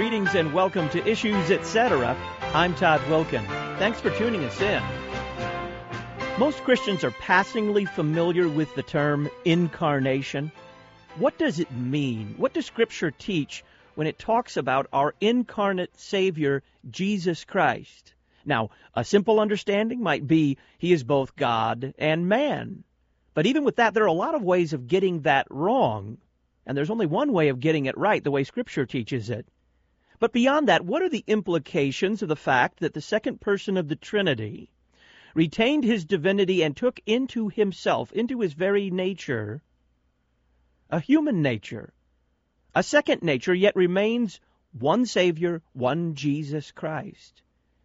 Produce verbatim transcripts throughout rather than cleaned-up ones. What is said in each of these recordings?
Greetings and welcome to Issues Etc. I'm Todd Wilkin. Thanks for tuning us in. Most Christians are passingly familiar with the term incarnation. What does it mean? What does Scripture teach when it talks about our incarnate Savior, Jesus Christ? Now, a simple understanding might be He is both God and man. But even with that, there are a lot of ways of getting that wrong. And there's only one way of getting it right, the way Scripture teaches it. But beyond that, what are the implications of the fact that the second person of the Trinity retained His divinity and took into Himself, into His very nature, a human nature, a second nature, yet remains one Savior, one Jesus Christ?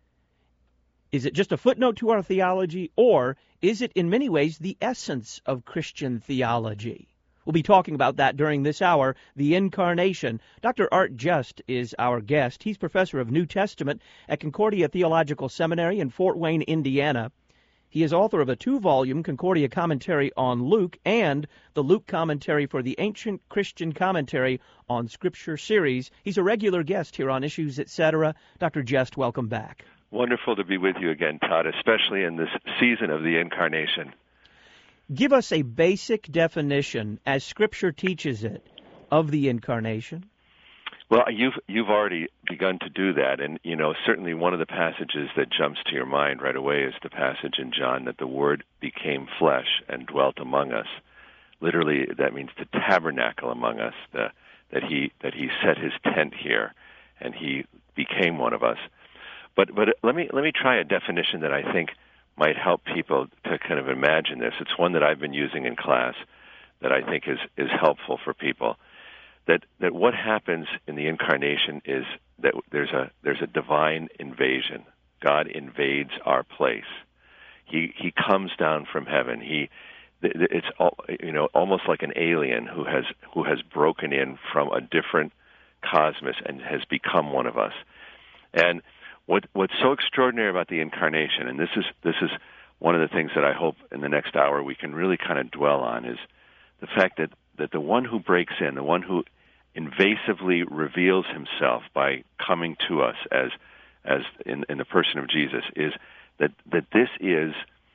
Is it just a footnote to our theology, or is it in many ways the essence of Christian theology? We'll be talking about that during this hour, the Incarnation. Doctor Art Just is our guest. He's professor of New Testament at Concordia Theological Seminary in Fort Wayne, Indiana. He is author of a two-volume Concordia commentary on Luke and the Luke commentary for the Ancient Christian Commentary on Scripture series. He's a regular guest here on Issues Etc. Doctor Just, welcome back. Wonderful to be with you again, Todd, especially in this season of the Incarnation. Give us a basic definition, as Scripture teaches it, of the Incarnation. Well, you've you've already begun to do that, and you know certainly one of the passages that jumps to your mind right away is the passage in John that the Word became flesh and dwelt among us. Literally, that means to tabernacle among us. The, that he that he set his tent here, and he became one of us. But but let me let me try a definition that I think might help people to kind of imagine this. It's one that I've been using in class that I think is, is helpful for people. That that what happens in the Incarnation is that there's a there's a divine invasion. God invades our place. He he comes down from heaven. He it's all, you know almost like an alien who has who has broken in from a different cosmos and has become one of us. And What, what's so extraordinary about the Incarnation, and this is this is one of the things that I hope in the next hour we can really kind of dwell on, is the fact that, that the one who breaks in, the one who invasively reveals himself by coming to us as as in, in the person of Jesus, is that, that this is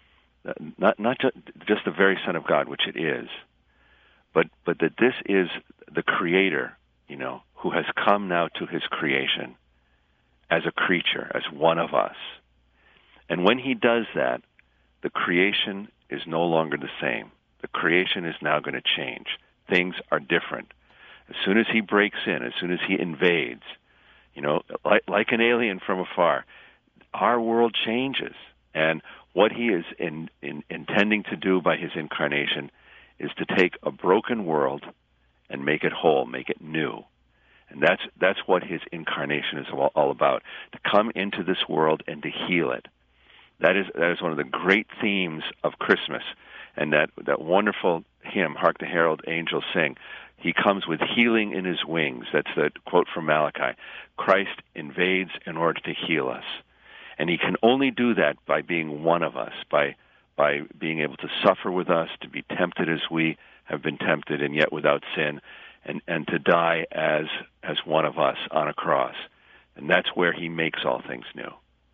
not not just the very Son of God, which it is, but but that this is the Creator, you know, who has come now to His creation as a creature, as one of us. And when He does that, the creation is no longer the same. The creation is now going to change. Things are different. As soon as He breaks in, as soon as He invades, you know, like, like an alien from afar, our world changes. And what He is in, in, intending to do by His Incarnation is to take a broken world and make it whole, make it new. And that's that's what His Incarnation is all, all about, to come into this world and to heal it. That is that is one of the great themes of Christmas. And that, that wonderful hymn, Hark the Herald Angels Sing, He comes with healing in His wings. That's the quote from Malachi. Christ invades in order to heal us. And He can only do that by being one of us, by by being able to suffer with us, to be tempted as we have been tempted and yet without sin, and, and to die as as one of us on a cross. And that's where He makes all things new.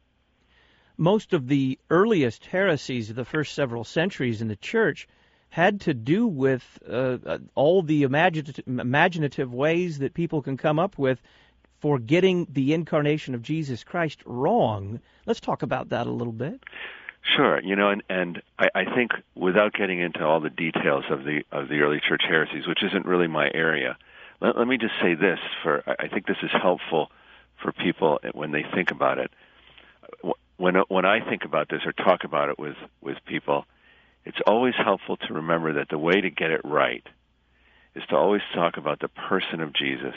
Most of the earliest heresies of the first several centuries in the Church had to do with uh, all the imaginative, imaginative ways that people can come up with for getting the Incarnation of Jesus Christ wrong. Let's talk about that a little bit. Sure, you know, and, and I, I think without getting into all the details of the of the early church heresies, which isn't really my area, let, let me just say this. For I think this is helpful for people when they think about it. When when I think about this or talk about it with, with people, it's always helpful to remember that the way to get it right is to always talk about the person of Jesus,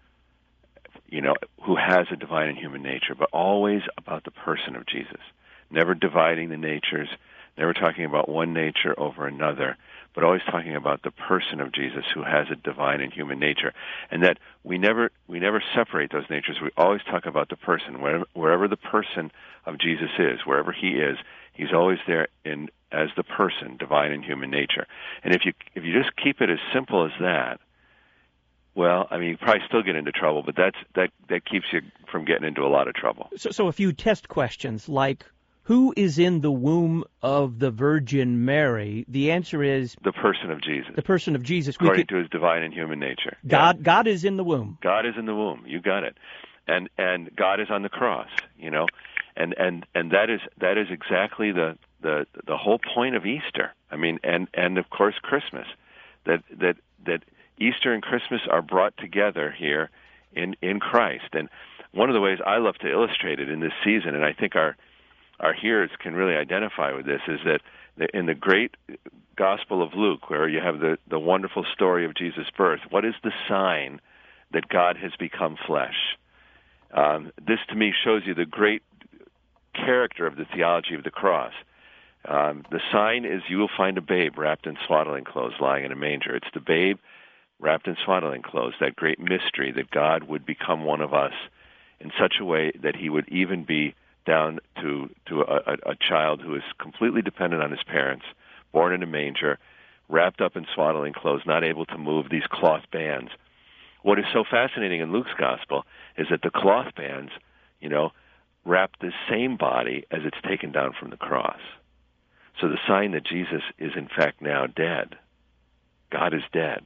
you know, who has a divine and human nature, but always about the person of Jesus. Never dividing the natures, never talking about one nature over another, but always talking about the person of Jesus who has a divine and human nature. And that we never we never separate those natures. We always talk about the person. Wherever, wherever the person of Jesus is, wherever He is, He's always there in as the person, divine and human nature. And if you if you just keep it as simple as that, Well, I mean, you probably still get into trouble, but that's that that keeps you from getting into a lot of trouble. So, so a few test questions like, who is in the womb of the Virgin Mary? The answer is the person of Jesus. The person of Jesus. According could, to his divine and human nature. God, yeah. God is in the womb. God is in the womb. You got it. And and God is on the cross. You know, and and and that is that is exactly the the the whole point of Easter. I mean, and and of course Christmas. That that that. Easter and Christmas are brought together here in, in Christ. And one of the ways I love to illustrate it in this season, and I think our our hearers can really identify with this, is that in the great Gospel of Luke, where you have the, the wonderful story of Jesus' birth, what is the sign that God has become flesh? Um, this, to me, shows you the great character of the theology of the cross. Um, the sign is you will find a babe wrapped in swaddling clothes lying in a manger. It's the babe wrapped in swaddling clothes, that great mystery that God would become one of us in such a way that he would even be down to to a, a, a child who is completely dependent on his parents, born in a manger, wrapped up in swaddling clothes, not able to move, these cloth bands. What is so fascinating in Luke's gospel is that the cloth bands, you know, wrap the same body as it's taken down from the cross. So the sign that Jesus is in fact now dead, God is dead,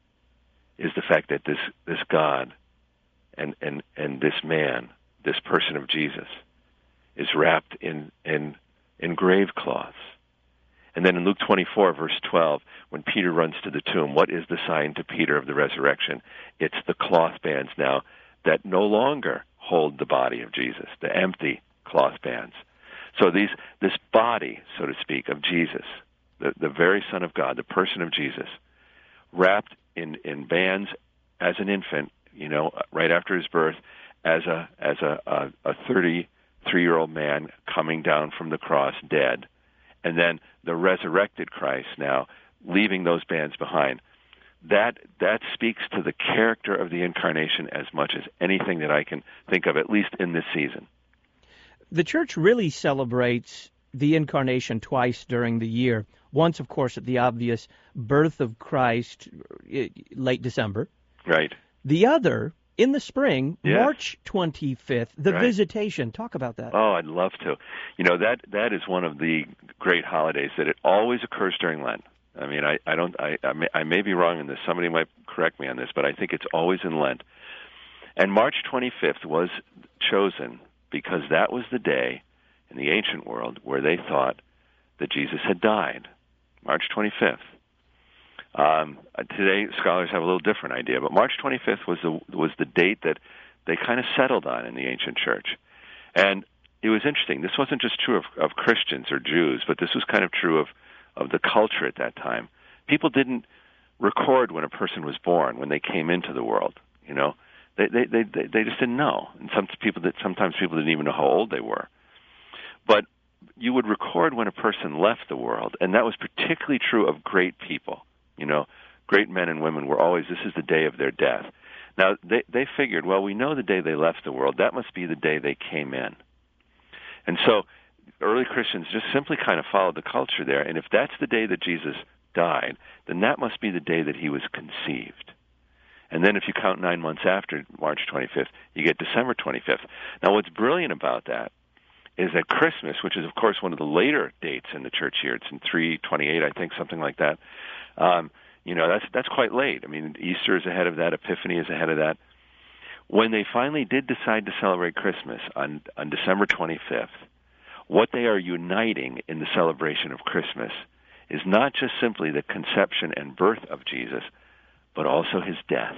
is the fact that this, this God and, and, and this man, this person of Jesus, is wrapped in, in, in grave cloths. And then in Luke twenty-four, verse twelve, when Peter runs to the tomb, what is the sign to Peter of the resurrection? It's the cloth bands now that no longer hold the body of Jesus, the empty cloth bands. So these, this body, so to speak, of Jesus, the, the very Son of God, the person of Jesus, wrapped in, in bands as an infant, you know, right after his birth, as a as a, a, a thirty-three-year-old man coming down from the cross dead, and then the resurrected Christ now leaving those bands behind. That that speaks to the character of the incarnation as much as anything that I can think of, at least in this season. The church really celebrates the incarnation twice during the year. Once, of course, at the obvious birth of Christ, late December. Right. The other, in the spring, yes. March twenty-fifth, the right. Visitation. Talk about that. Oh, I'd love to. You know, that that is one of the great holidays that it always occurs during Lent. I mean, I, I don't, I, I may, I may be wrong in this. Somebody might correct me on this, but I think it's always in Lent. And March twenty-fifth was chosen because that was the day in the ancient world where they thought that Jesus had died. March twenty-fifth. Um, today, scholars have a little different idea, but March twenty-fifth was the was the date that they kind of settled on in the ancient church. And it was interesting. This wasn't just true of, of Christians or Jews, but this was kind of true of, of the culture at that time. People didn't record when a person was born, when they came into the world. You know, they they they they just didn't know, and some people that sometimes people didn't even know how old they were. But you would record when a person left the world, and that was particularly true of great people. You know, great men and women were always, this is the day of their death. Now, they they figured, well, we know the day they left the world. That must be the day they came in. And so early Christians just simply kind of followed the culture there. And if that's the day that Jesus died, then that must be the day that he was conceived. And then if you count nine months after March twenty-fifth, you get December twenty-fifth. Now, what's brilliant about that is that Christmas, which is, of course, one of the later dates in the church year, it's in three twenty-eight, I think, something like that. Um, you know, that's that's quite late. I mean, Easter is ahead of that. Epiphany is ahead of that. When they finally did decide to celebrate Christmas on, on December twenty-fifth, what they are uniting in the celebration of Christmas is not just simply the conception and birth of Jesus, but also his death.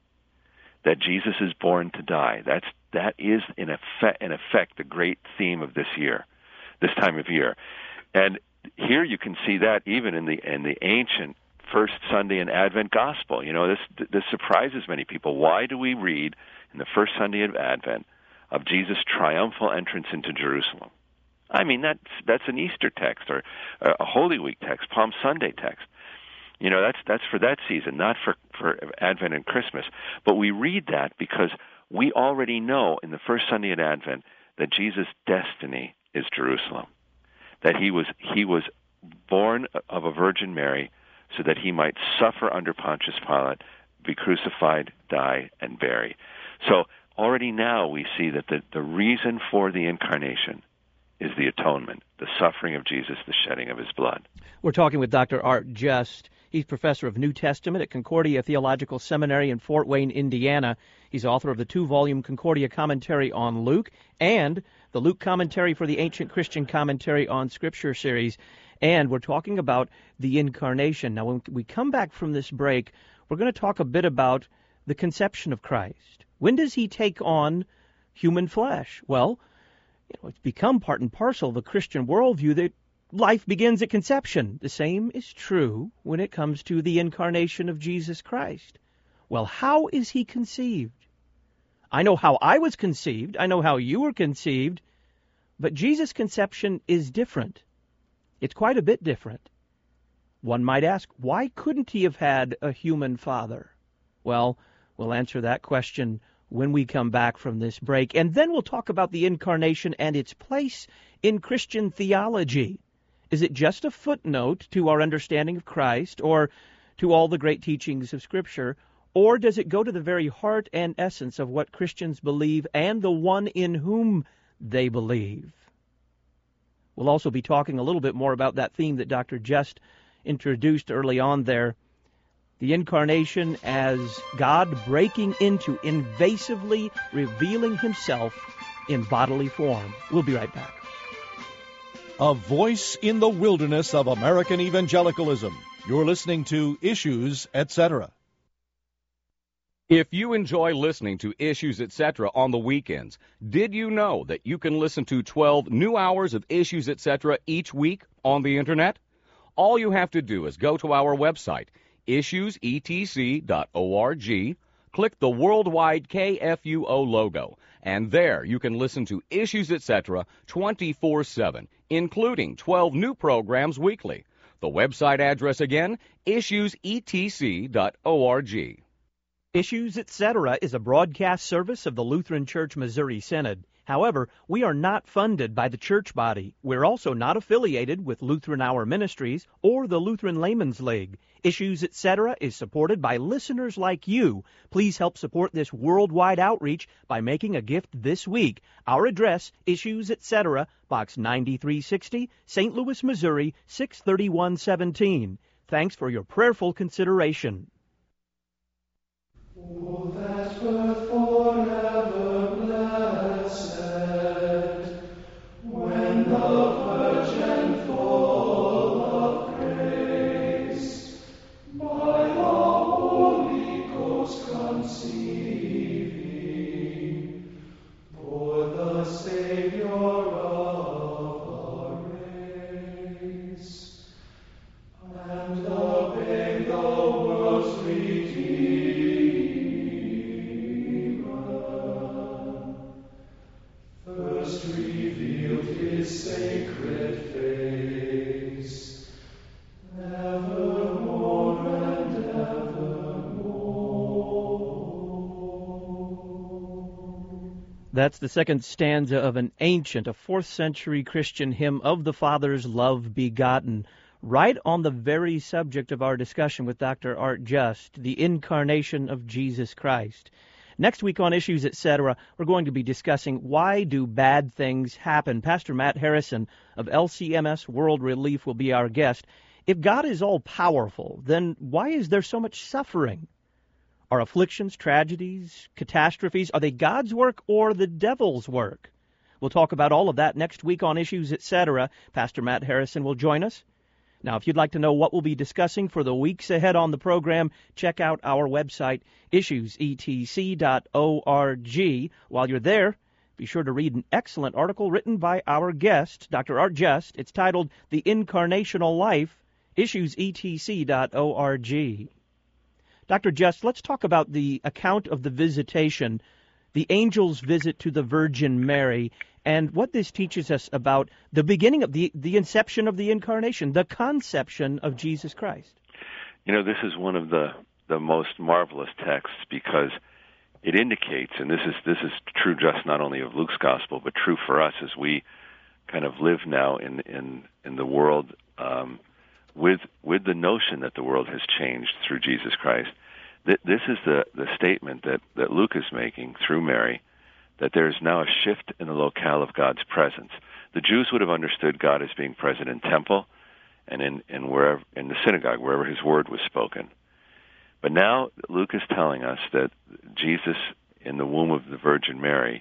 That Jesus is born to die. That's that is in effect, in effect the great theme of this year, this time of year. And here you can see that even in the in the ancient first Sunday in Advent gospel. You know, this this surprises many people. Why do we read in the first Sunday of Advent of Jesus' triumphal entrance into Jerusalem? I mean, that's that's an Easter text or a Holy Week text, Palm Sunday text. You know, that's that's for that season, not for, for Advent and Christmas. But we read that because we already know in the first Sunday in Advent that Jesus' destiny is Jerusalem. That he was he was born of a Virgin Mary so that he might suffer under Pontius Pilate, be crucified, die, and bury. So already now we see that the, the reason for the incarnation is the atonement, the suffering of Jesus, the shedding of his blood. We're talking with Doctor Art Just. He's professor of New Testament at Concordia Theological Seminary in Fort Wayne, Indiana. He's author of the two-volume Concordia Commentary on Luke and the Luke Commentary for the Ancient Christian Commentary on Scripture series. And we're talking about the incarnation. Now, when we come back from this break, we're going to talk a bit about the conception of Christ. When does he take on human flesh? Well, you know, it's become part and parcel of the Christian worldview that life begins at conception. The same is true when it comes to the incarnation of Jesus Christ. Well, how is he conceived? I know how I was conceived. I know how you were conceived. But Jesus' conception is different. It's quite a bit different. One might ask, why couldn't he have had a human father? Well, we'll answer that question when we come back from this break. And then we'll talk about the incarnation and its place in Christian theology. Is it just a footnote to our understanding of Christ or to all the great teachings of Scripture, or does it go to the very heart and essence of what Christians believe and the one in whom they believe? We'll also be talking a little bit more about that theme that Doctor Just introduced early on there, the incarnation as God breaking into, invasively revealing himself in bodily form. We'll be right back. A voice in the wilderness of American evangelicalism. You're listening to Issues, et cetera. If you enjoy listening to Issues, et cetera on the weekends, did you know that you can listen to twelve new hours of Issues, et cetera each week on the Internet? All you have to do is go to our website, issues e t c dot org, click the worldwide K F U O logo, and there you can listen to Issues, et cetera twenty-four seven, including twelve new programs weekly. The website address again, issues e t c dot org. Issues, et cetera is a broadcast service of the Lutheran Church Missouri Synod. However, we are not funded by the church body. We're also not affiliated with Lutheran Hour Ministries or the Lutheran Layman's League. Issues, et cetera is supported by listeners like you. Please help support this worldwide outreach by making a gift this week. Our address, Issues, et cetera, Box ninety-three sixty, Saint Louis, Missouri, six thirty-one seventeen. Thanks for your prayerful consideration. Oh, that birth forever blessed, when the Virgin full of grace, by the Holy Ghost conceiving, bore the Savior of our race, and obeyed the world's Redeemer. First revealed his sacred face, evermore and evermore. That's the second stanza of an ancient, a fourth century Christian hymn of the Father's love begotten, right on the very subject of our discussion with Doctor Art Just, the incarnation of Jesus Christ. Next week on Issues, et cetera, we're going to be discussing why do bad things happen. Pastor Matt Harrison of L C M S World Relief will be our guest. If God is all-powerful, then why is there so much suffering? Are afflictions, tragedies, catastrophes, are they God's work or the devil's work? We'll talk about all of that next week on Issues, et cetera. Pastor Matt Harrison will join us. Now, if you'd like to know what we'll be discussing for the weeks ahead on the program, check out our website, issues e t c dot org. While you're there, be sure to read an excellent article written by our guest, Doctor Art Just. It's titled The Incarnational Life, issues e t c dot org. Doctor Just, let's talk about the account of the visitation, the angel's visit to the Virgin Mary, and what this teaches us about the beginning of the, the inception of the incarnation, the conception of Jesus Christ. You know, this is one of the, the most marvelous texts because it indicates, and this is this is true just not only of Luke's gospel, but true for us as we kind of live now in in, in the world um, with with the notion that the world has changed through Jesus Christ, th- this is the, the statement that, that Luke is making through Mary, that there is now a shift in the locale of God's presence. The Jews would have understood God as being present in temple and in, in wherever in the synagogue, wherever his word was spoken. But now Luke is telling us that Jesus in the womb of the Virgin Mary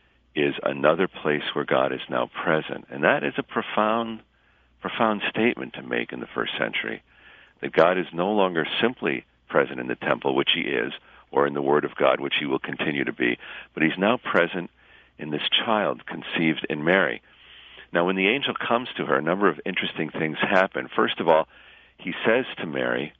is another place where God is now present. And that is a profound, profound statement to make in the first century, that God is no longer simply present in the temple, which he is, or in the Word of God, which he will continue to be, but he's now present in this child conceived in Mary. Now, when the angel comes to her, a number of interesting things happen. First of all, he says to Mary,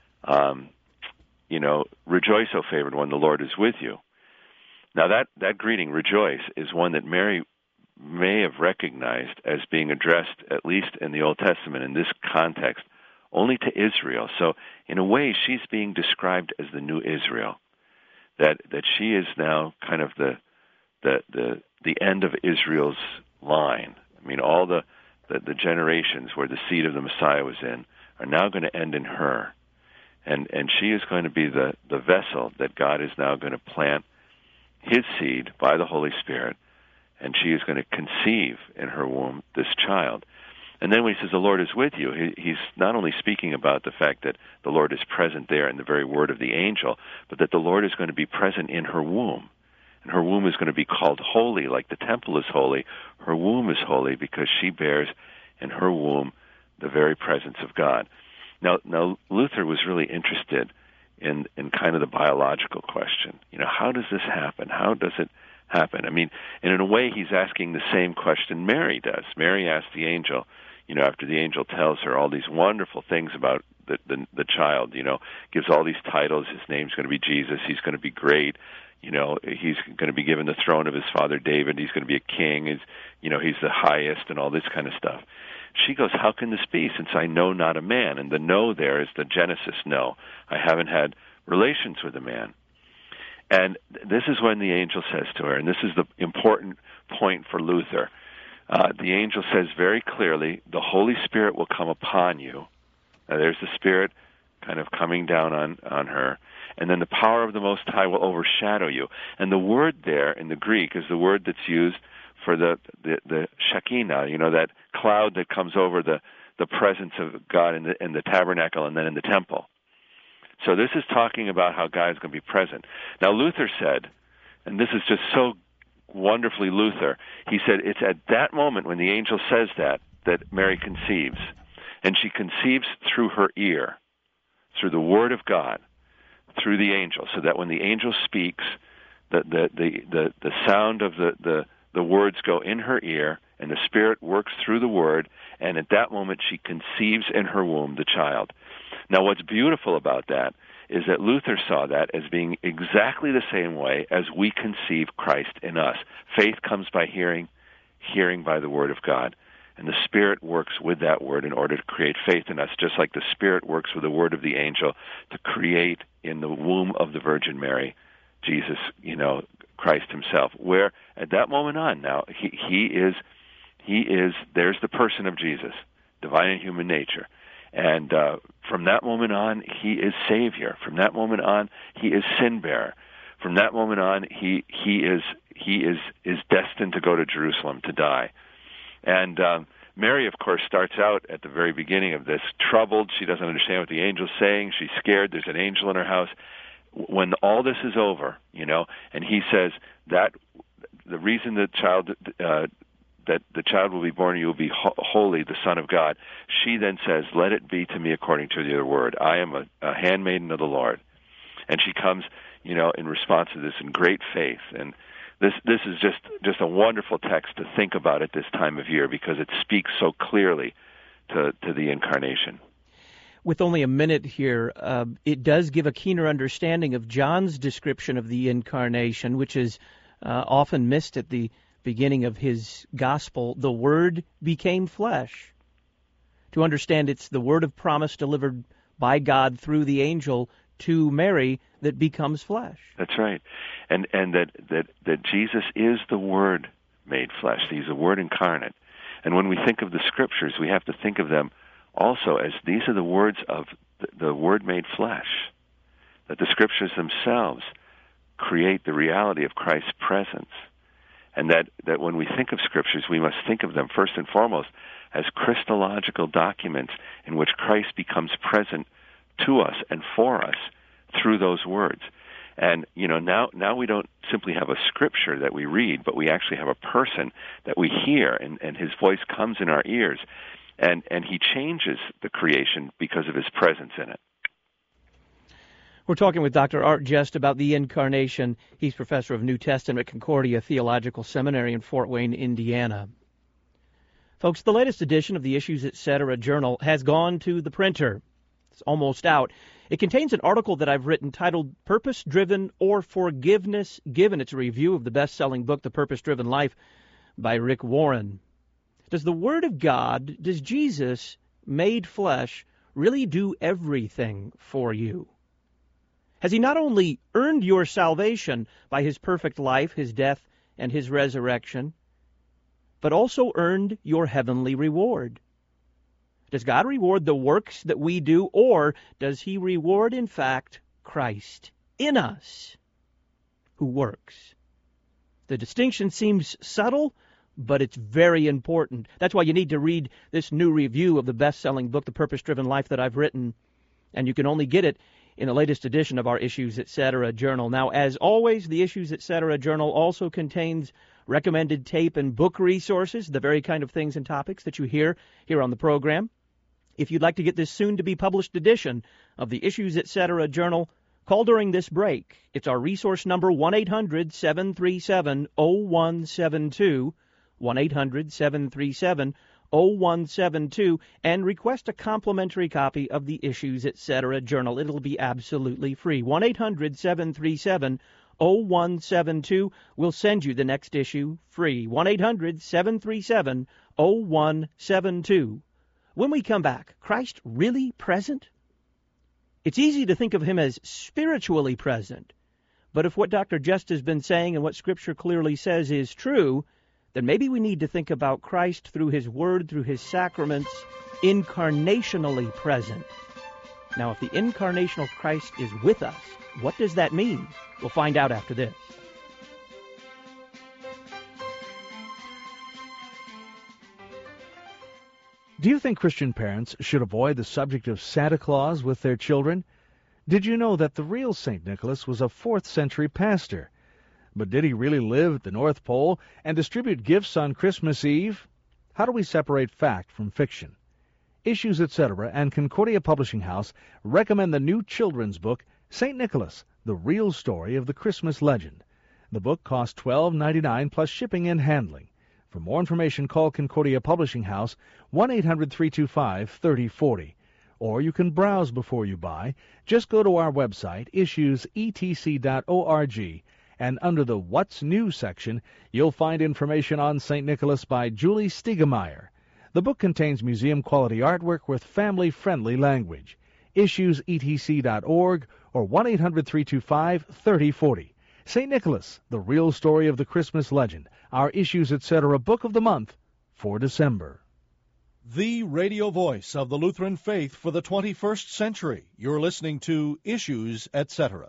um, you know, rejoice, O favored one, the Lord is with you. Now, that, that greeting, rejoice, is one that Mary may have recognized as being addressed, at least in the Old Testament, in this context, only to Israel. So, in a way, she's being described as the new Israel, that that she is now kind of the the the, the end of Israel's line. I mean, all the, the, the generations where the seed of the Messiah was in are now going to end in her. And and she is going to be the, the vessel that God is now going to plant his seed by the Holy Spirit, and she is going to conceive in her womb this child. And then when he says the Lord is with you, he, he's not only speaking about the fact that the Lord is present there in the very word of the angel, but that the Lord is going to be present in her womb. And her womb is going to be called holy, like the temple is holy. Her womb is holy because she bears in her womb the very presence of God. Now, now Luther was really interested in, in kind of the biological question. You know, how does this happen? How does it happen? I mean, and in a way, he's asking the same question Mary does. Mary asked the angel, you know, after the angel tells her all these wonderful things about the, the, the child, you know, gives all these titles. His name's going to be Jesus. He's going to be great. You know, he's going to be given the throne of his father David. He's going to be a king. He's, you know, he's the highest and all this kind of stuff. She goes, how can this be, since I know not a man? And the no there is the Genesis no. I haven't had relations with a man. And this is when the angel says to her, and this is the important point for Luther. Uh, the angel says very clearly, the Holy Spirit will come upon you. Now, there's the Spirit kind of coming down on, on her. And then the power of the Most High will overshadow you. And the word there in the Greek is the word that's used for the, the, the Shekinah, you know, that cloud that comes over the, the presence of God in the, in the tabernacle and then in the temple. So this is talking about how God is going to be present. Now, Luther said, and this is just so wonderfully Luther, he said it's at that moment when the angel says that, that Mary conceives. And she conceives through her ear, through the word of God, through the angel, so that when the angel speaks, the the the, the, the sound of the, the, the words go in her ear, and the Spirit works through the word, and at that moment she conceives in her womb the child. Now, what's beautiful about that is that Luther saw that as being exactly the same way as we conceive Christ in us. Faith comes by hearing, hearing by the word of God. And the Spirit works with that word in order to create faith in us, just like the Spirit works with the word of the angel to create in the womb of the Virgin Mary, Jesus, you know, Christ himself. Where at that moment on now, he, he is, he is, there's the person of Jesus, divine and human nature. And uh, from that moment on, he is Savior. From that moment on, he is sin bearer. From that moment on, he he is he is is destined to go to Jerusalem to die. And um, Mary, of course, starts out at the very beginning of this troubled. She doesn't understand what the angel's saying. She's scared. There's an angel in her house. When all this is over, you know, and he says that the reason the child uh, that the child will be born, you will be ho- holy, the Son of God. She then says, "Let it be to me according to your word. I am a, a handmaiden of the Lord." And she comes, you know, in response to this in great faith. And This this is just, just a wonderful text to think about at this time of year because it speaks so clearly to, to the incarnation. With only a minute here, uh, it does give a keener understanding of John's description of the incarnation, which is uh, often missed at the beginning of his gospel. The Word became flesh. To understand it's the word of promise delivered by God through the angel to Mary that becomes flesh. That's right. And and that, that, that Jesus is the Word made flesh. He's the Word incarnate. And when we think of the Scriptures, we have to think of them also as these are the words of the, the Word made flesh. that the Scriptures themselves create the reality of Christ's presence, and that, that when we think of Scriptures, we must think of them first and foremost as Christological documents in which Christ becomes present to us and for us through those words. And, you know, now now we don't simply have a Scripture that we read, but we actually have a person that we hear, and, and his voice comes in our ears, and, and he changes the creation because of his presence in it. We're talking with Doctor Art Jest about the Incarnation. He's professor of New Testament at Concordia Theological Seminary in Fort Wayne, Indiana. Folks, the latest edition of the Issues Etc. journal has gone to the printer. It's almost out. It contains an article that I've written titled Purpose Driven or Forgiveness Given. It's a review of the best-selling book, The Purpose Driven Life, by Rick Warren. Does the Word of God, does Jesus, made flesh, really do everything for you? Has he not only earned your salvation by his perfect life, his death, and his resurrection, but also earned your heavenly reward? Does God reward the works that we do, or does he reward, in fact, Christ in us who works? The distinction seems subtle, but it's very important. That's why you need to read this new review of the best-selling book, The Purpose-Driven Life, that I've written, and you can only get it in the latest edition of our Issues Etc. journal. Now, as always, the Issues Etc. journal also contains recommended tape and book resources, the very kind of things and topics that you hear here on the program. If you'd like to get this soon-to-be-published edition of the Issues Etc. journal, call during this break. It's our resource number, one eight hundred seven three seven oh one seven two, one eight hundred seven three seven oh one seven two, and request a complimentary copy of the Issues Etc. journal. It'll be absolutely free. one eight hundred seven three seven oh one seven two. We'll send you the next issue free. one eight hundred seven three seven oh one seven two. When we come back, Christ really present? It's easy to think of him as spiritually present, but if what Doctor Just has been saying and what Scripture clearly says is true, then maybe we need to think about Christ through his word, through his sacraments, incarnationally present. Now, if the incarnational Christ is with us, what does that mean? We'll find out after this. Do you think Christian parents should avoid the subject of Santa Claus with their children? Did you know that the real Saint Nicholas was a fourth century pastor? But did he really live at the North Pole and distribute gifts on Christmas Eve? How do we separate fact from fiction? Issues Etc. and Concordia Publishing House recommend the new children's book, Saint Nicholas, The Real Story of the Christmas Legend. The book costs twelve ninety-nine plus shipping and handling. For more information, call Concordia Publishing House, one eight hundred three two five three zero four zero. Or you can browse before you buy. Just go to our website, issues e t c dot org, and under the What's New section, you'll find information on Saint Nicholas by Julie Stiegemeyer. The book contains museum-quality artwork with family-friendly language. issues e t c dot org or one eight hundred three two five three zero four zero. Saint Nicholas, The Real Story of the Christmas Legend, our Issues Etc. Book of the Month for December. The radio voice of the Lutheran faith for the twenty-first century. You're listening to Issues Etc.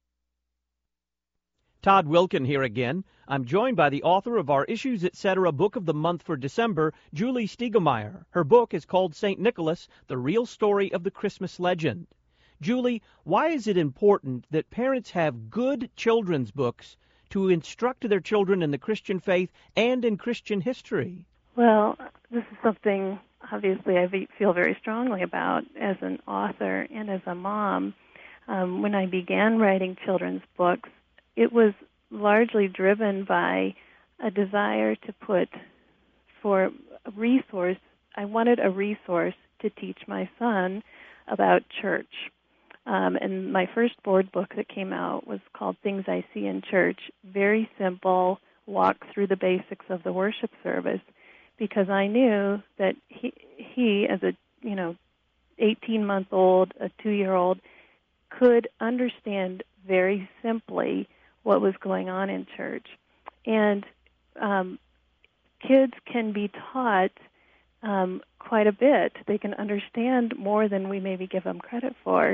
Todd Wilkin here again. I'm joined by the author of our Issues Etc. Book of the Month for December, Julie Stiegemeyer. Her book is called Saint Nicholas, The Real Story of the Christmas Legend. Julie, why is it important that parents have good children's books to instruct their children in the Christian faith and in Christian history? Well, this is something, obviously, I feel very strongly about as an author and as a mom. Um, when I began writing children's books, it was largely driven by a desire to put for a resource. I wanted a resource to teach my son about church. Um, and my first board book that came out was called Things I See in Church. Very simple, walk through the basics of the worship service, because I knew that he, he as a, you know, eighteen-month-old, a two-year-old, could understand very simply what was going on in church. And um, kids can be taught um, quite a bit. They can understand more than we maybe give them credit for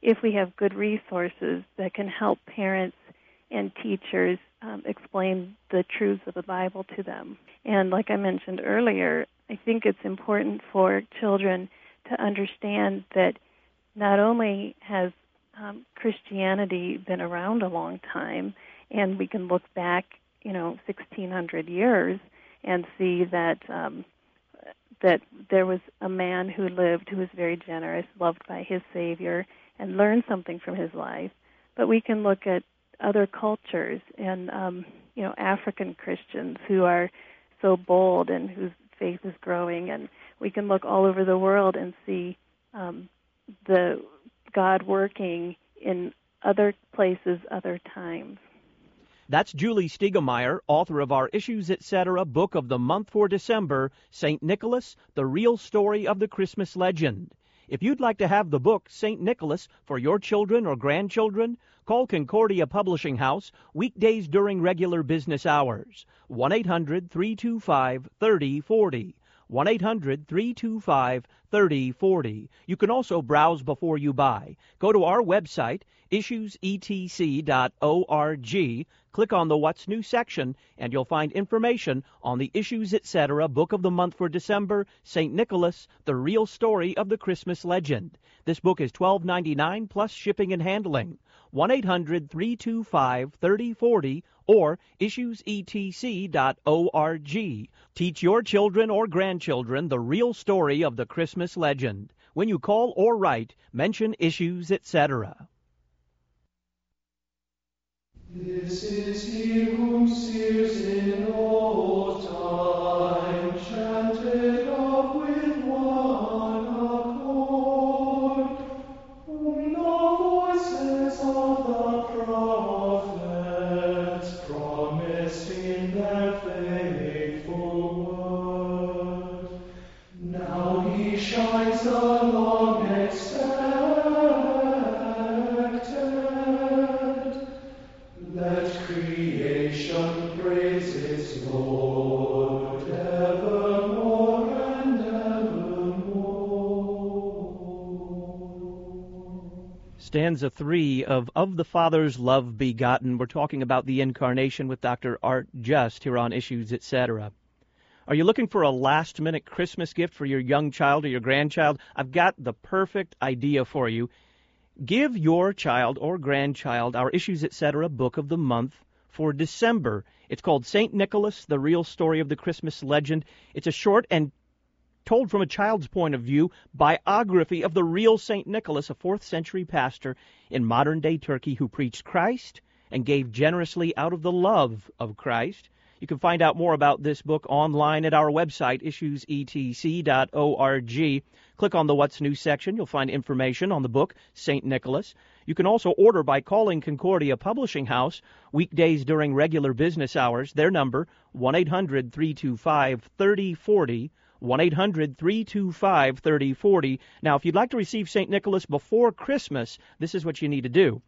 if we have good resources that can help parents and teachers um, explain the truths of the Bible to them. And like I mentioned earlier, I think it's important for children to understand that not only has um, Christianity been around a long time, and we can look back, you know, sixteen hundred years and see that um, that there was a man who lived who was very generous, loved by his Savior, and learn something from his life. But we can look at other cultures and, um, you know, African Christians who are so bold and whose faith is growing. And we can look all over the world and see um, the God working in other places, other times. That's Julie Stiegelmeier, author of our Issues Etc. Book of the Month for December, Saint Nicholas, The Real Story of the Christmas Legend. If you'd like to have the book, Saint Nicholas, for your children or grandchildren, call Concordia Publishing House weekdays during regular business hours. one eight hundred three two five three oh four oh. one eight hundred three two five three oh four oh. You can also browse before you buy. Go to our website, issues e t c dot org. Click on the What's New section, and you'll find information on the Issues Etc. Book of the Month for December, Saint Nicholas, The Real Story of the Christmas Legend. This book is twelve ninety-nine plus shipping and handling. one eight hundred three two five three oh four oh or issues e t c dot org. Teach your children or grandchildren the real story of the Christmas legend. When you call or write, mention Issues Etc. This is he whom seers in old time chanted of with one accord, whom the voices of the prophets promised in their faithful word. Now he shines the long expected. Let creation praise its Lord evermore and evermore. Stanza three of Of the Father's Love Begotten. We're talking about the Incarnation with Doctor Art Just here on Issues Etc. Are you looking for a last-minute Christmas gift for your young child or your grandchild? I've got the perfect idea for you. Give your child or grandchild our Issues Etc. Book of the Month for December. It's called Saint Nicholas, The Real Story of the Christmas Legend. It's a short and, told from a child's point of view, biography of the real Saint Nicholas, a fourth century pastor in modern-day Turkey who preached Christ and gave generously out of the love of Christ. You can find out more about this book online at our website, issues e t c dot org. Click on the What's New section. You'll find information on the book, Saint Nicholas. You can also order by calling Concordia Publishing House weekdays during regular business hours. Their number, one eight hundred three two five three oh four oh, one eight hundred three two five three oh four oh. Now, if you'd like to receive Saint Nicholas before Christmas, this is what you need to do.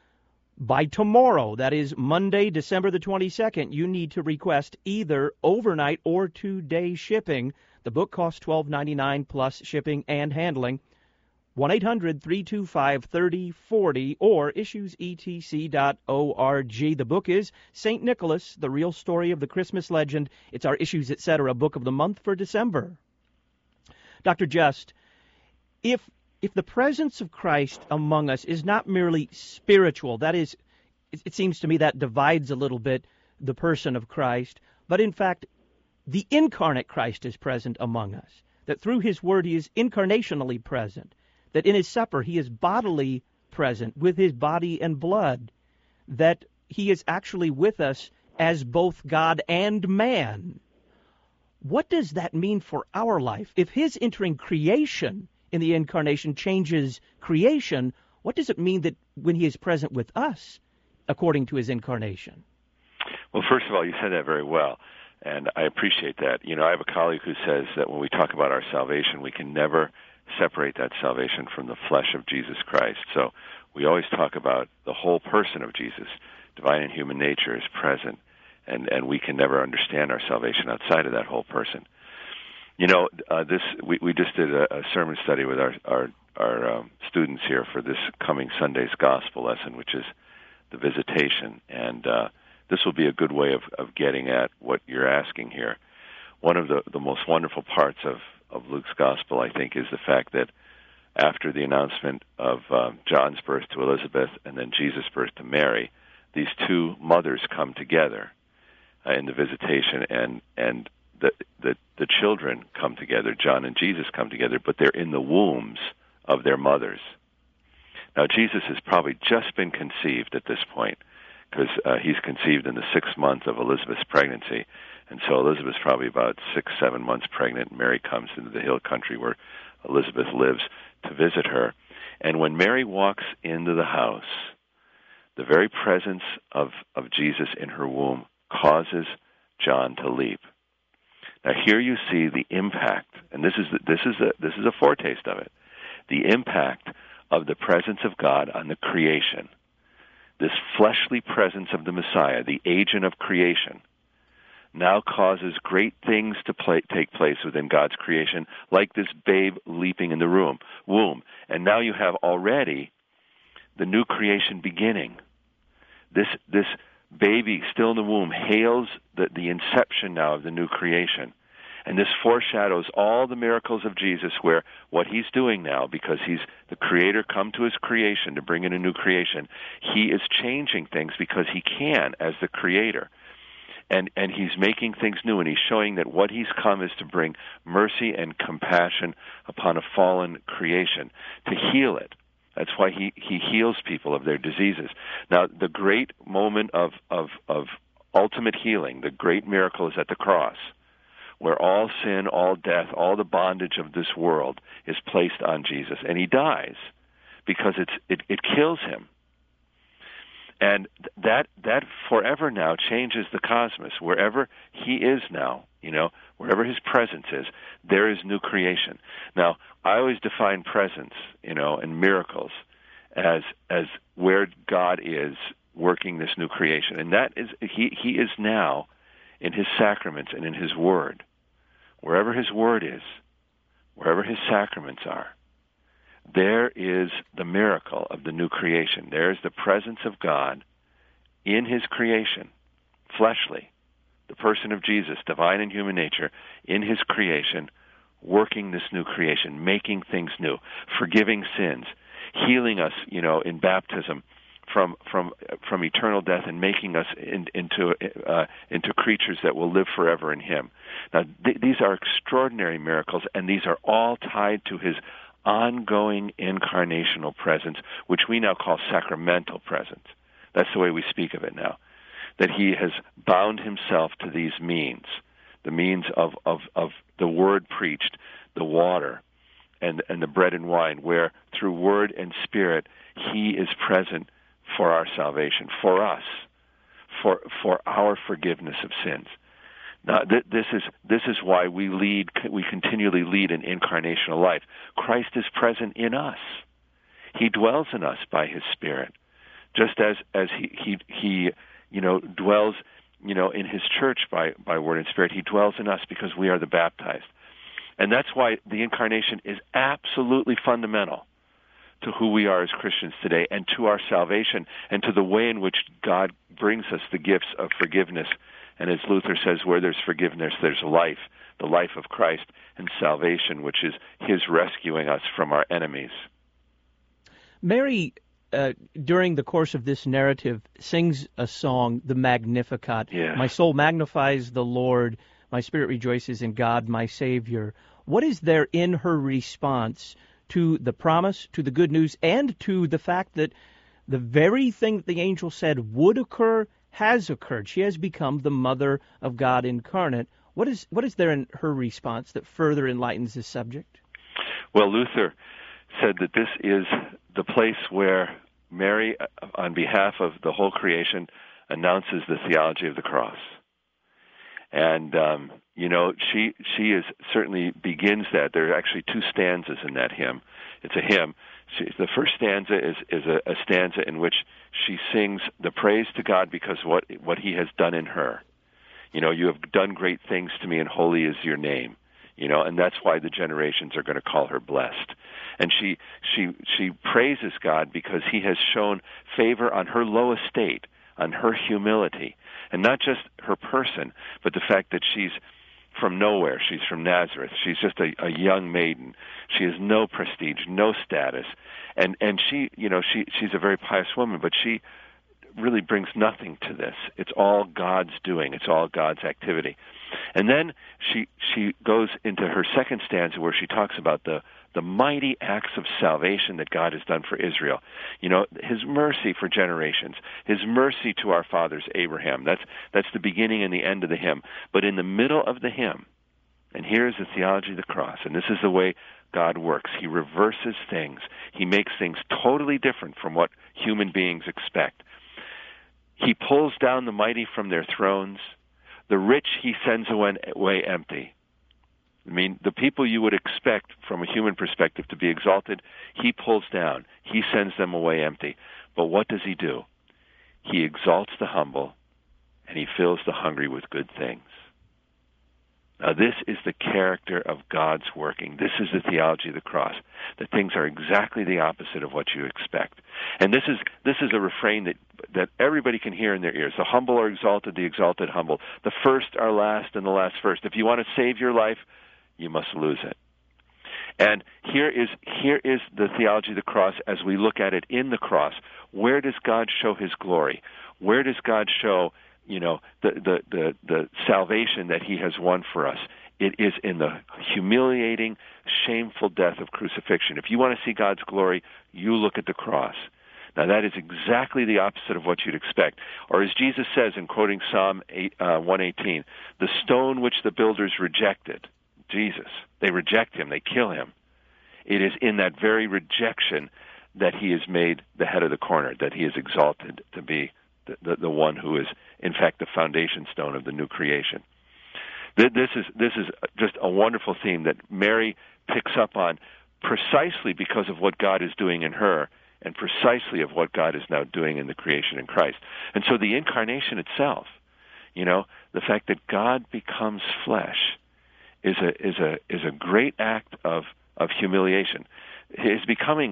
By tomorrow, that is Monday, December the twenty-second, you need to request either overnight or two-day shipping. The book costs twelve ninety-nine plus shipping and handling. one eight hundred three two five three oh four oh or issues e t c dot org. The book is Saint Nicholas, The Real Story of the Christmas Legend. It's our Issues Etc. Book of the Month for December. Doctor Just, if If the presence of Christ among us is not merely spiritual, that is, it, it seems to me that divides a little bit the person of Christ, but in fact, the incarnate Christ is present among us, that through his word he is incarnationally present, that in his supper he is bodily present with his body and blood, that he is actually with us as both God and man. What does that mean for our life? If his entering creation in the incarnation changes creation, what does it mean that when he is present with us according to his incarnation? Well, first of all, you said that very well, and I appreciate that. You know, I have a colleague who says that when we talk about our salvation, we can never separate that salvation from the flesh of Jesus Christ. So we always talk about the whole person of Jesus. Divine and human nature is present, and, and we can never understand our salvation outside of that whole person. You know, uh, this we, we just did a, a sermon study with our, our our um, students here for this coming Sunday's gospel lesson, which is the visitation. And uh, this will be a good way of, of getting at what you're asking here. One of the, the most wonderful parts of, of Luke's gospel, I think, is the fact that after the announcement of uh, John's birth to Elizabeth and then Jesus' birth to Mary, these two mothers come together uh, in the visitation, and and the, the the children come together. John and Jesus come together, but they're in the wombs of their mothers. Now, Jesus has probably just been conceived at this point, because uh, he's conceived in the sixth month of Elizabeth's pregnancy, and so Elizabeth's probably about six, seven months pregnant. Mary comes into the hill country where Elizabeth lives to visit her. And when Mary walks into the house, the very presence of, of Jesus in her womb causes John to leap. Now here you see the impact, and this is the, this is a, this is a foretaste of it, the impact of the presence of God on the creation. This fleshly presence of the Messiah, the agent of creation, now causes great things to play, take place within God's creation, like this babe leaping in the room, womb. And now you have already the new creation beginning. This this baby still in the womb hails the, the inception now of the new creation. And this foreshadows all the miracles of Jesus, where what he's doing now, because he's the creator come to his creation to bring in a new creation, he is changing things because he can as the creator. And and he's making things new, and he's showing that what he's come is to bring mercy and compassion upon a fallen creation, to heal it. That's why he, he heals people of their diseases. Now, the great moment of, of, of ultimate healing, the great miracle, is at the cross, where all sin, all death, all the bondage of this world is placed on Jesus. And he dies because it's it, it kills him. And that that forever now changes the cosmos. Wherever he is now, you know, wherever his presence is, there is new creation. Now, I always define presence, you know, and miracles as as where God is working this new creation. And that is, he, he is now in his sacraments and in his word. Wherever his word is, wherever his sacraments are, there is the miracle of the new creation. There is the presence of God in his creation, fleshly, the person of Jesus, divine and human nature, in his creation, working this new creation, making things new, forgiving sins, healing us, you know, in baptism from from from eternal death, and making us in, into uh, into creatures that will live forever in him. Now, th- these are extraordinary miracles, and these are all tied to his ongoing incarnational presence, which we now call sacramental presence. That's the way we speak of it now, that he has bound himself to these means, the means of, of, of the word preached, the water, and, and the bread and wine, where through word and spirit he is present for our salvation, for us, for for our forgiveness of sins. Now, th- this is this is why we lead, we continually lead an incarnational life. Christ is present in us. He dwells in us by his Spirit, just as as he he, he you know dwells you know in his church by by word and spirit. He dwells in us because we are the baptized, and that's why the incarnation is absolutely fundamental to who we are as Christians today, and to our salvation, and to the way in which God brings us the gifts of forgiveness. And as Luther says, where there's forgiveness, there's life, the life of Christ, and salvation, which is his rescuing us from our enemies. Mary, uh, during the course of this narrative, sings a song, the Magnificat. Yes. My soul magnifies the Lord, my spirit rejoices in God, my Savior. What is there in her response to the promise, to the good news, and to the fact that the very thing that the angel said would occur has occurred? She has become the mother of God incarnate. What is what is there in her response that further enlightens this subject? Well, Luther said that this is the place where Mary, on behalf of the whole creation, announces the theology of the cross. And, um, you know, she she is certainly begins that. There are actually two stanzas in that hymn. It's a hymn. She, the first stanza is, is a, a stanza in which she sings the praise to God because what what he has done in her. You know, you have done great things to me, and holy is your name. you know, and that's why the generations are going to call her blessed. And she she she praises God because he has shown favor on her low estate, on her humility, and not just her person, but the fact that she's from nowhere. She's from Nazareth. She's just a, a young maiden. She has no prestige, no status, and and she, you know, she she's a very pious woman, but she really brings nothing to this. It's all God's doing. It's all God's activity. And then she she goes into her second stanza where she talks about the the mighty acts of salvation that God has done for Israel. You know, his mercy for generations, his mercy to our fathers Abraham. That's that's the beginning and the end of the hymn. But in the middle of the hymn, and here's the theology of the cross, and this is the way God works. He reverses things. He makes things totally different from what human beings expect. He pulls down the mighty from their thrones. The rich he sends away empty. I mean, the people you would expect from a human perspective to be exalted, he pulls down. He sends them away empty. But what does he do? He exalts the humble, and he fills the hungry with good things. Now, this is the character of God's working. This is the theology of the cross, that things are exactly the opposite of what you expect. And this is this is a refrain that that everybody can hear in their ears. The humble are exalted, the exalted humble. The first are last, and the last first. If you want to save your life, you must lose it. And here is here is the theology of the cross as we look at it in the cross. Where does God show his glory? Where does God show, you know, the, the, the, the salvation that he has won for us? It is in the humiliating, shameful death of crucifixion. If you want to see God's glory, you look at the cross. Now, that is exactly the opposite of what you'd expect. Or as Jesus says in quoting Psalm one eighteen, the stone which the builders rejected, Jesus, they reject him, they kill him. It is in that very rejection that he is made the head of the corner, that he is exalted to be the, the, the one who is, in fact, the foundation stone of the new creation. This is this is just a wonderful theme that Mary picks up on precisely because of what God is doing in her and precisely of what God is now doing in the creation in Christ. And so the incarnation itself, you know, the fact that God becomes flesh is a is a is a great act of of humiliation. His becoming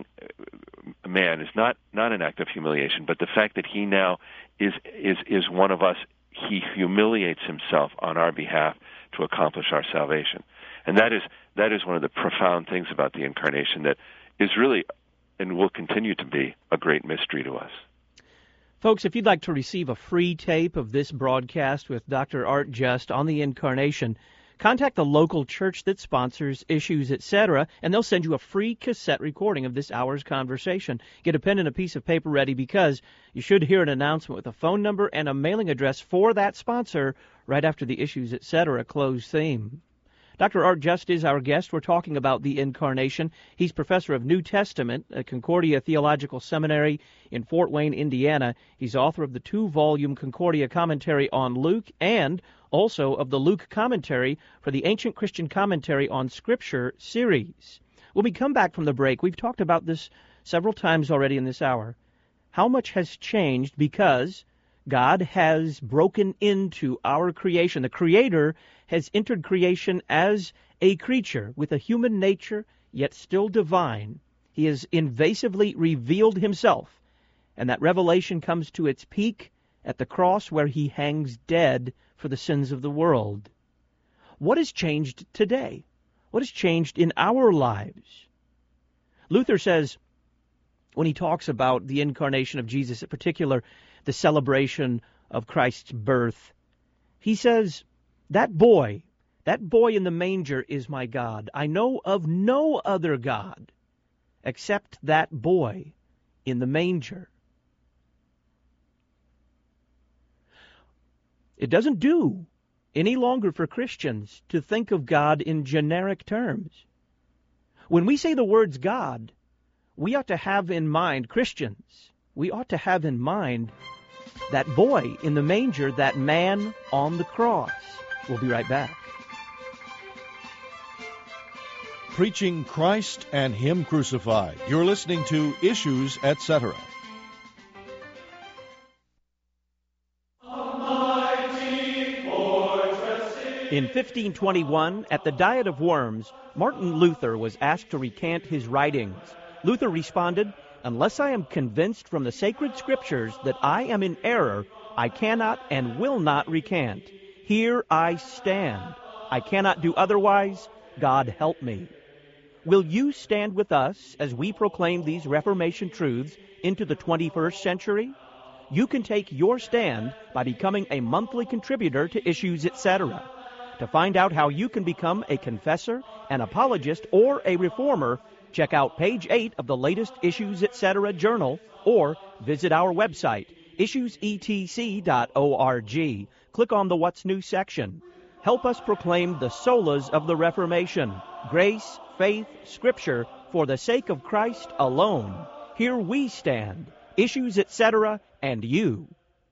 a man is not not an act of humiliation, but the fact that he now is is is one of us. He humiliates himself on our behalf to accomplish our salvation. And that is that is one of the profound things about the incarnation that is really and will continue to be a great mystery to us. Folks, if you'd like to receive a free tape of this broadcast with Doctor Art Just on the incarnation, contact the local church that sponsors Issues, et cetera, and they'll send you a free cassette recording of this hour's conversation. Get a pen and a piece of paper ready because you should hear an announcement with a phone number and a mailing address for that sponsor right after the Issues, et cetera close theme. Doctor Art Just is our guest. We're talking about the incarnation. He's professor of New Testament at Concordia Theological Seminary in Fort Wayne, Indiana. He's author of the two-volume Concordia commentary on Luke and also of the Luke commentary for the Ancient Christian Commentary on Scripture series. When we come back from the break, we've talked about this several times already in this hour. How much has changed because God has broken into our creation. The Creator has entered creation as a creature with a human nature, yet still divine. He has invasively revealed himself, and that revelation comes to its peak at the cross where he hangs dead for the sins of the world. What has changed today? What has changed in our lives? Luther says, when he talks about the incarnation of Jesus, in particular, the celebration of Christ's birth, he says, that boy, that boy in the manger is my God. I know of no other God except that boy in the manger. It doesn't do any longer for Christians to think of God in generic terms. When we say the words God, we ought to have in mind, Christians, we ought to have in mind that boy in the manger, that man on the cross. We'll be right back. Preaching Christ and Him crucified. You're listening to Issues, et cetera. In fifteen twenty-one, at the Diet of Worms, Martin Luther was asked to recant his writings. Luther responded, "Unless I am convinced from the sacred scriptures that I am in error, I cannot and will not recant. Here I stand. I cannot do otherwise. God help me." Will you stand with us as we proclaim these Reformation truths into the twenty-first century? You can take your stand by becoming a monthly contributor to Issues, et cetera. To find out how you can become a confessor, an apologist, or a reformer, check out page eight of the latest Issues, et cetera journal, or visit our website, issues e t c dot org. Click on the What's New section. Help us proclaim the solas of the Reformation, grace, faith, Scripture, for the sake of Christ alone. Here we stand, Issues, et cetera, and you.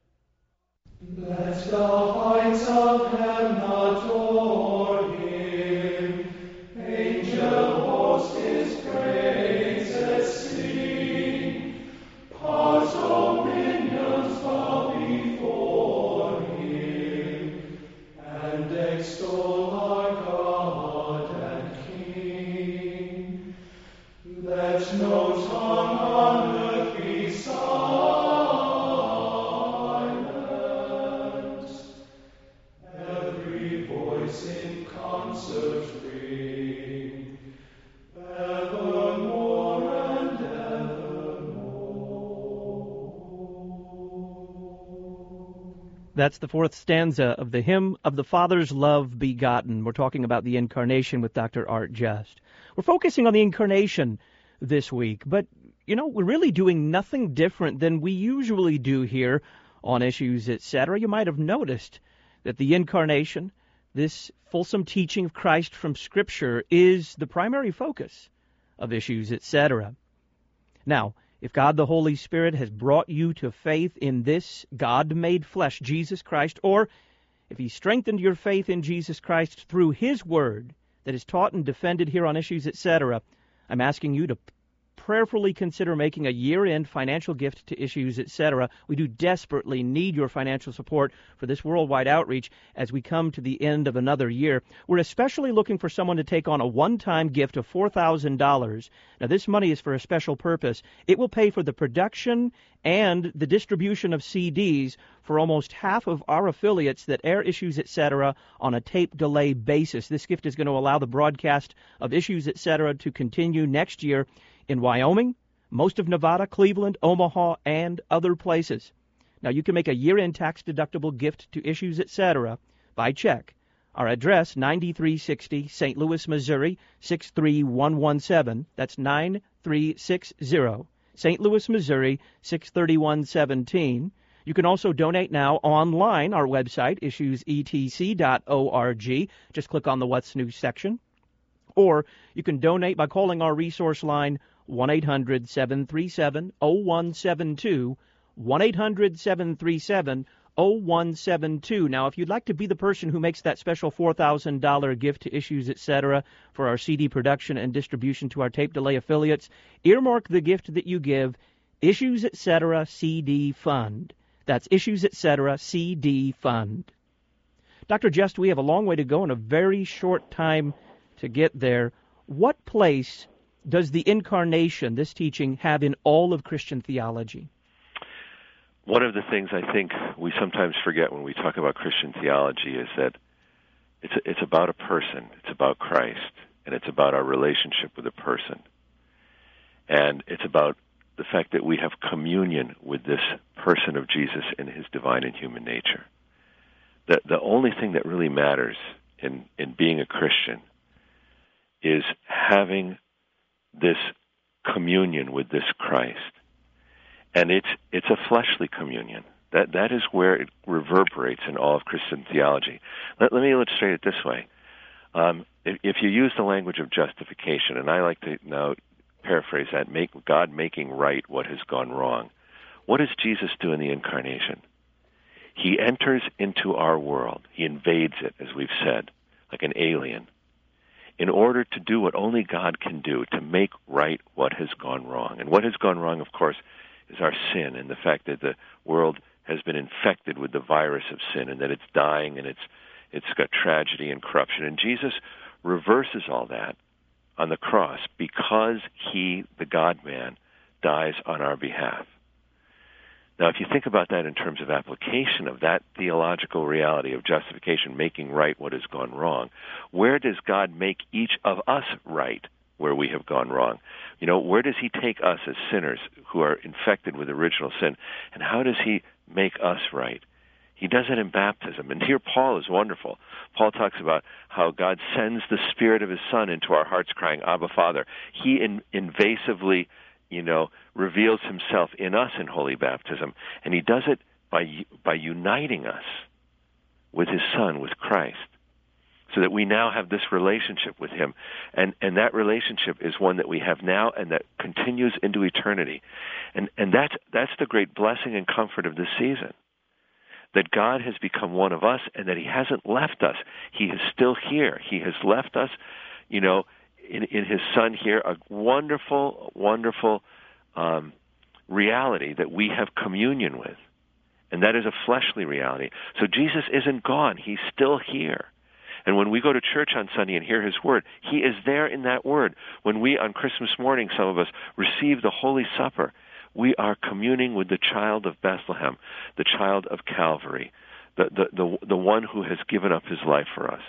Let the heights of heaven adore him. Angel host his praises sing. Powers, dominions bow before him, and extol our God and King. Let no tongue on earth be silent. In concert ring, evermore and evermore. That's the fourth stanza of the Hymn of the Father's Love Begotten. We're talking about the Incarnation with Doctor Art Just. We're focusing on the Incarnation this week, but, you know, we're really doing nothing different than we usually do here on Issues, et cetera. You might have noticed that the Incarnation, this fulsome teaching of Christ from Scripture, is the primary focus of Issues, et cetera. Now, if God the Holy Spirit has brought you to faith in this God-made flesh, Jesus Christ, or if He strengthened your faith in Jesus Christ through His Word that is taught and defended here on Issues, et cetera, I'm asking you to prayerfully consider making a year-end financial gift to Issues, et cetera. We do desperately need your financial support for this worldwide outreach as we come to the end of another year. We're especially looking for someone to take on a one-time gift of four thousand dollars. Now, this money is for a special purpose. It will pay for the production and the distribution of C Ds for almost half of our affiliates that air Issues, et cetera, on a tape delay basis. This gift is going to allow the broadcast of Issues, et cetera, to continue next year in Wyoming, most of Nevada, Cleveland, Omaha, and other places. Now, you can make a year-end tax-deductible gift to Issues, et cetera, by check. Our address, ninety-three sixty Saint Louis, Missouri, six three one one seven. That's nine three six zero. Saint Louis, Missouri, six three one one seven. You can also donate now online, our website, issues e t c dot org. Just click on the What's New section. Or you can donate by calling our resource line, one eight hundred seven three seven oh one seven two, one eight hundred seven three seven oh one seven two. Now, if you'd like to be the person who makes that special four thousand dollars gift to Issues, et cetera, for our C D production and distribution to our tape delay affiliates, earmark the gift that you give, Issues, et cetera, C D Fund. That's Issues, et cetera, C D Fund. Doctor Just, we have a long way to go and a very short time to get there. What place does the Incarnation, this teaching, have in all of Christian theology? One of the things I think we sometimes forget when we talk about Christian theology is that it's it's about a person, it's about Christ, and it's about our relationship with a person. And it's about the fact that we have communion with this person of Jesus in His divine and human nature. The, the only thing that really matters in, in being a Christian is having this communion with this Christ. And it's it's a fleshly communion. That that is where it reverberates in all of Christian theology. Let, let me illustrate it this way. Um, if, if you use the language of justification, and I like to now paraphrase that, make God making right what has gone wrong. What does Jesus do in the Incarnation? He enters into our world. He invades it, as we've said, like an alien, in order to do what only God can do, to make right what has gone wrong. And what has gone wrong, of course, is our sin and the fact that the world has been infected with the virus of sin and that it's dying and it's It's got tragedy and corruption. And Jesus reverses all that on the cross because he, the God-man, dies on our behalf. Now, if you think about that in terms of application of that theological reality of justification, making right what has gone wrong, where does God make each of us right where we have gone wrong? You know, where does he take us as sinners who are infected with original sin, and how does he make us right? He does it in baptism. And here Paul is wonderful. Paul talks about how God sends the Spirit of his Son into our hearts crying, Abba, Father. He in, invasively, you know, reveals himself in us in holy baptism. And he does it by by uniting us with his Son, with Christ, so that we now have this relationship with him. And and that relationship is one that we have now and that continues into eternity. And and that's that's the great blessing and comfort of this season, that God has become one of us and that he hasn't left us. He is still here. He has left us, you know, in, in his Son here, a wonderful, wonderful um, reality that we have communion with. And that is a fleshly reality. So Jesus isn't gone. He's still here. And when we go to church on Sunday and hear his word, he is there in that word. When we, on Christmas morning, some of us, receive the Holy Supper, we are communing with the child of Bethlehem, the child of Calvary, the, the, the, the one who has given up his life for us.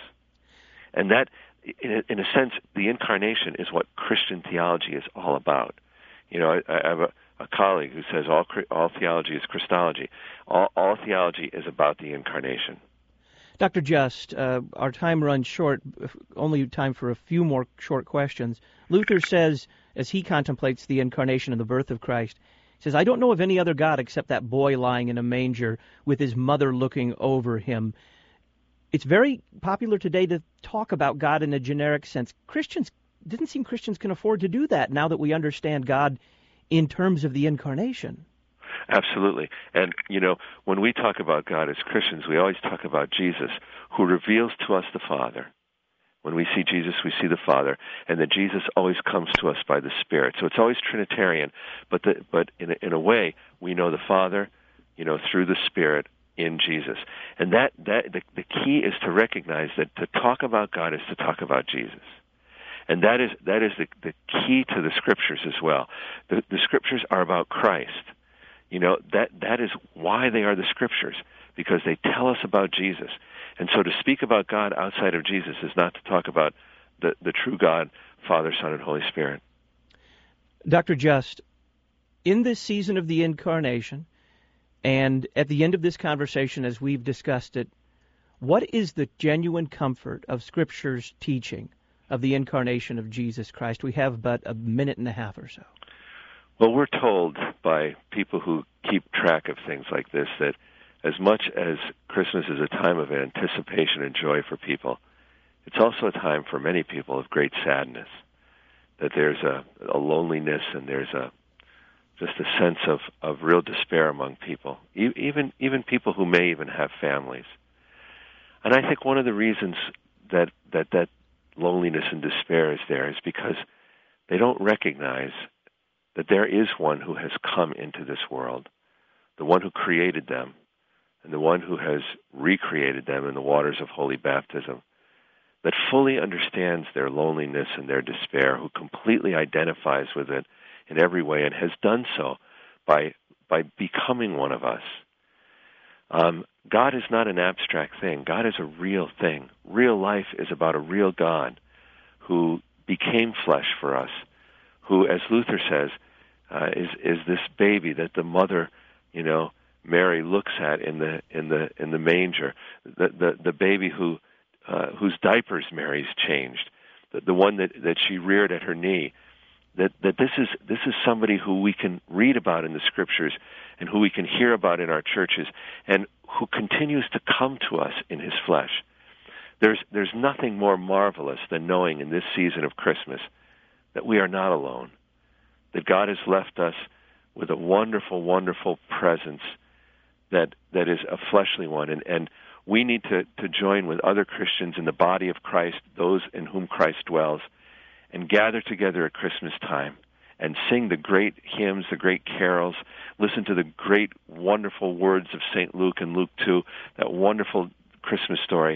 And that, in a, in a sense, the incarnation is what Christian theology is all about. You know, I, I have a, a colleague who says all, all theology is Christology. All, all theology is about the incarnation. Doctor Just, uh, our time runs short, only time for a few more short questions. Luther says, as he contemplates the incarnation and the birth of Christ, he says, I don't know of any other God except that boy lying in a manger with his mother looking over him. It's very popular today to talk about God in a generic sense. Christians, didn't seem Christians can afford to do that now that we understand God in terms of the incarnation. Absolutely. And, you know, when we talk about God as Christians, we always talk about Jesus, who reveals to us the Father. When we see Jesus, we see the Father, and that Jesus always comes to us by the Spirit. So it's always Trinitarian, but the, but in a, in a way, we know the Father, you know, through the Spirit in Jesus. And that, that the, the key is to recognize that to talk about God is to talk about Jesus. And that is that is the, the key to the Scriptures as well. The, the Scriptures are about Christ. You know, that that is why they are the Scriptures, because they tell us about Jesus. And so to speak about God outside of Jesus is not to talk about the, the true God, Father, Son, and Holy Spirit. Doctor Just, in this season of the Incarnation, and at the end of this conversation as we've discussed it, what is the genuine comfort of Scripture's teaching of the incarnation of Jesus Christ? We have but a minute and a half or so. Well, we're told by people who keep track of things like this that as much as Christmas is a time of anticipation and joy for people, it's also a time for many people of great sadness, that there's a, a loneliness and there's a just a sense of, of real despair among people, e- even even people who may even have families. And I think one of the reasons that that, that loneliness and despair is there is because they don't recognize that there is one who has come into this world, the one who created them, and the one who has recreated them in the waters of holy baptism, that fully understands their loneliness and their despair, who completely identifies with it in every way and has done so by by becoming one of us. Um, God is not an abstract thing. God is a real thing. Real life is about a real God who became flesh for us, who, as Luther says, uh, is is this baby that the mother, you know, Mary looks at in the in the in the manger, the the, the baby who uh, whose diapers Mary's changed, the, the one that, that she reared at her knee. That that this is this is somebody who we can read about in the Scriptures and who we can hear about in our churches and who continues to come to us in his flesh. There's there's nothing more marvelous than knowing in this season of Christmas that we are not alone, that God has left us with a wonderful, wonderful presence that that is a fleshly one, and, and we need to, to join with other Christians in the body of Christ, those in whom Christ dwells, and gather together at Christmas time and sing the great hymns, the great carols, listen to the great, wonderful words of Saint Luke in Luke two, that wonderful Christmas story,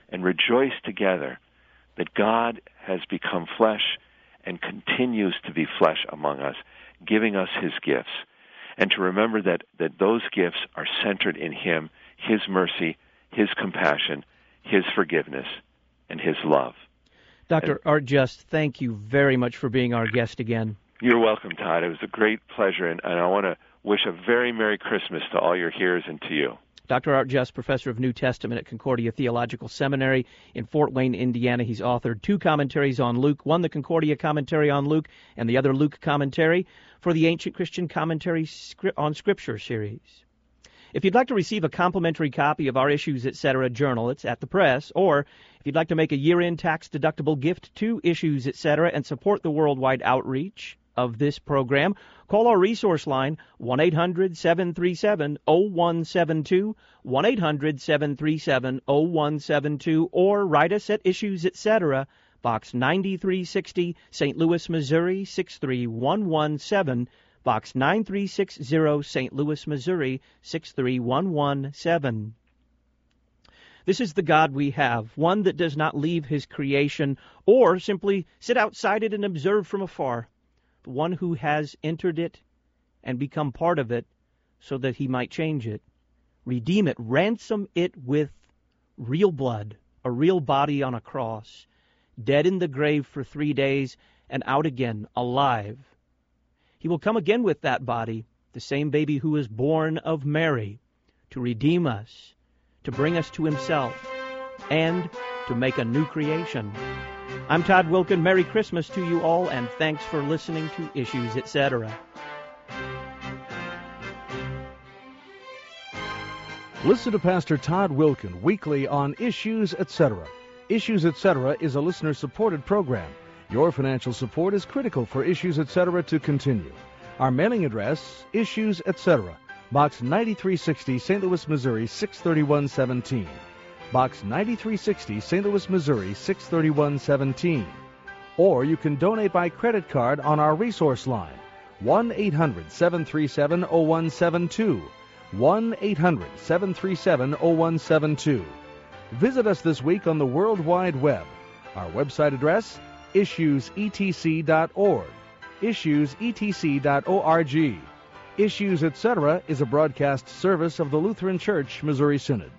and rejoice together that God has become flesh and continues to be flesh among us, giving us his gifts. And to remember that, that those gifts are centered in him, his mercy, his compassion, his forgiveness, and his love. Doctor And, Art Just, thank you very much for being our guest again. You're welcome, Todd. It was a great pleasure, and, and I want to wish a very Merry Christmas to all your hearers and to you. Doctor Art Just, professor of New Testament at Concordia Theological Seminary in Fort Wayne, Indiana. He's authored two commentaries on Luke, one the Concordia commentary on Luke and the other Luke commentary for the Ancient Christian Commentary on Scripture series. If you'd like to receive a complimentary copy of our Issues, et cetera journal, it's at the press, or if you'd like to make a year-end tax-deductible gift to Issues, et cetera, and support the worldwide outreach of this program, call our resource line, one eight hundred seven three seven oh one seven two, one eight hundred seven three seven oh one seven two, or write us at Issues, et cetera, Box ninety-three sixty, Saint Louis, Missouri, six three one one seven, Box nine three six zero, Saint Louis, Missouri, six three one one seven. This is the God we have, one that does not leave his creation or simply sit outside it and observe from afar, the one who has entered it and become part of it so that he might change it, redeem it, ransom it with real blood, a real body on a cross, dead in the grave for three days and out again, alive. He will come again with that body, the same baby who was born of Mary, to redeem us, to bring us to himself, and to make a new creation. I'm Todd Wilkin. Merry Christmas to you all, and thanks for listening to Issues, et cetera. Listen to Pastor Todd Wilkin weekly on Issues, et cetera. Issues, et cetera is a listener-supported program. Your financial support is critical for Issues, et cetera to continue. Our mailing address, Issues, et cetera, Box ninety-three sixty, Saint Louis, Missouri, six thirty-one seventeen. Box ninety-three sixty, Saint Louis, Missouri, six thirty-one seventeen. Or you can donate by credit card on our resource line, one eight hundred seven three seven oh one seven two, one eight hundred seven three seven oh one seven two. Visit us this week on the World Wide Web. Our website address, issues e t c dot org, issues e t c dot org. Issues, et cetera is a broadcast service of the Lutheran Church Missouri Synod.